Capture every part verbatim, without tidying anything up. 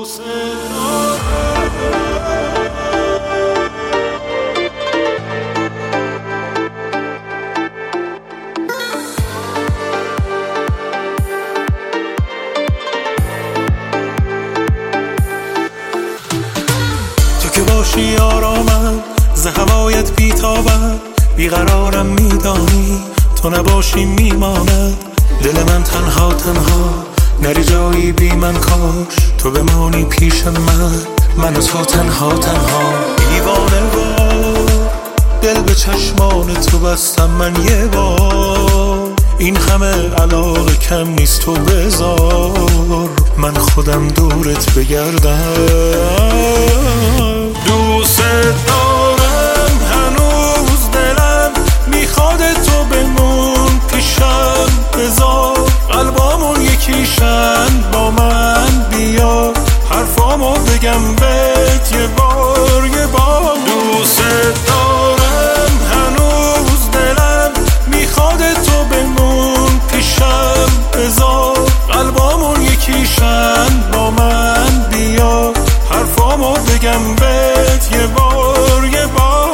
تو که باشی آرامم ز هوایت بیتابم، بیقرارم میدانی تو نباشی میماند دل من تنها تنها، نری جایی بی من کاش تو بمانی پیش من، من و تو تنها تنها. دیوانه وار دل به چشمان تو بستم من یه بار، این همه علاقه کم نیست تو بذار من خودم دورت بگردم. دوست دارم هنوز دلم میخواد تو بمون پیشم، بذار قلبامون یکیشن با من بیا حرفامو بگم بهت یه بار یه بار. دوست دارم هنوز دلم میخواد تو بمون پیشم، بذار قلبامون یکیشن با من بیا حرفامو بگم بهت یه بار یه بار.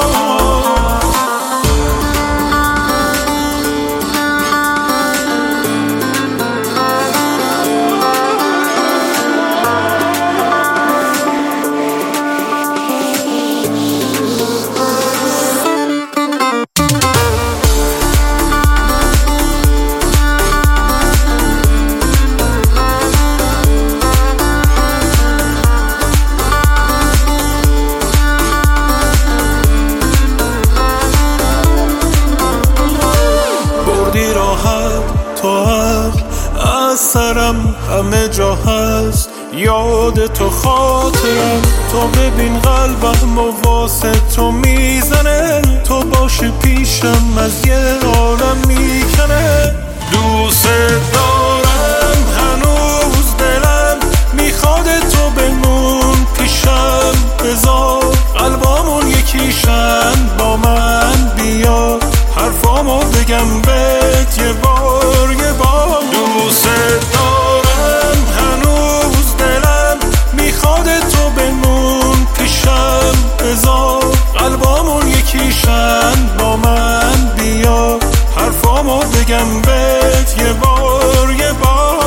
تو حق از سرم همه جا هست، یاد تو خاطرم، تو ببین قلبم و واسه تو میزنه، تو باشی پیشم از یه عالم میکنه. دوست دارم هنوز دلم میخواد تو بمون پیشم، بذار قلبامون یکیشن با من بیا حرفامو بگم بهت یه بار یه بار. دوست دارم هنوز دلم میخواد تو بمون پیشم، بذار قلبامون یکیشن با من بیا حرفامو بگم بهت یه بار یه بار.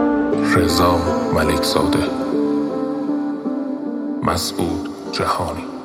رضا ملک زاده، مسعود جهانی.